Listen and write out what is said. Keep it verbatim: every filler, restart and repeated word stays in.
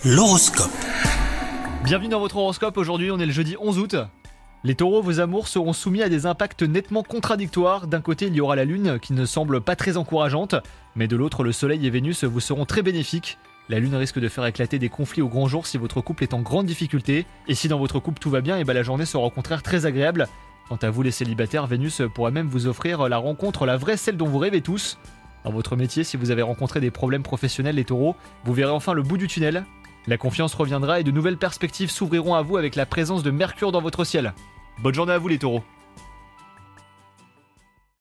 L'horoscope. Bienvenue dans votre horoscope, aujourd'hui on est le jeudi onze août. Les taureaux, vos amours seront soumis à des impacts nettement contradictoires. D'un côté il y aura la lune qui ne semble pas très encourageante, mais de l'autre le soleil et Vénus vous seront très bénéfiques. La lune risque de faire éclater des conflits au grand jour si votre couple est en grande difficulté. Et si dans votre couple tout va bien, et ben la journée sera au contraire très agréable. Quant à vous les célibataires, Vénus pourra même vous offrir la rencontre, la vraie, celle dont vous rêvez tous. Dans votre métier, si vous avez rencontré des problèmes professionnels les taureaux, vous verrez enfin le bout du tunnel. La confiance reviendra et de nouvelles perspectives s'ouvriront à vous avec la présence de Mercure dans votre ciel. Bonne journée à vous les taureaux.